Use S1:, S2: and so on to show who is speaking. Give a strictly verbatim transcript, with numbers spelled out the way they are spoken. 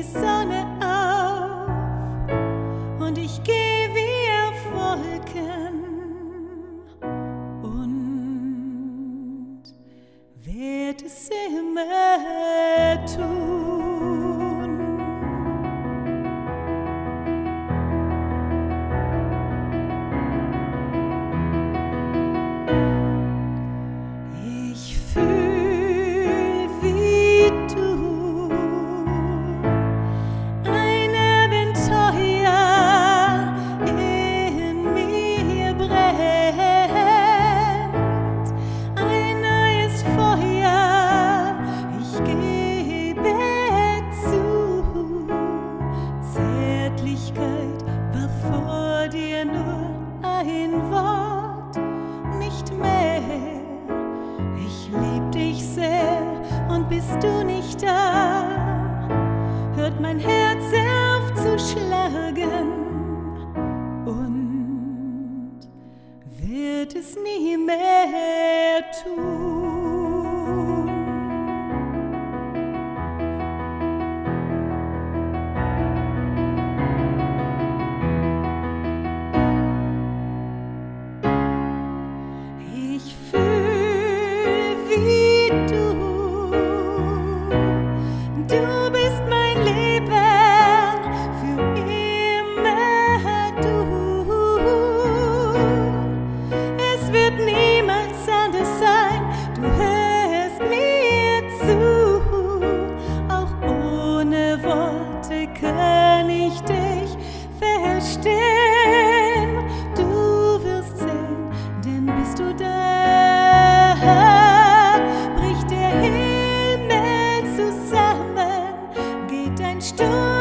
S1: die Sonne auf und ich gehe wie auf Wolken und werd es immer tun. Ich fühl wie du ein Abenteuer in mir brennt, ein neues Feuer, ich gebe zu. Zärtlichkeit war vor dir nur ein Wort, nicht mehr. Ich lieb dich sehr und bist du nicht da, hört mein Herz auf zu schlagen und wird es nie mehr tun. Ich fühl wie du, du bist mein Leben, für immer du. Es wird niemals anders sein, du hörst mir zu. Auch ohne Worte kann ich dich verstehen. Du wirst sehen, denn bist du da, bricht der Himmel zusammen, geht ein Sturm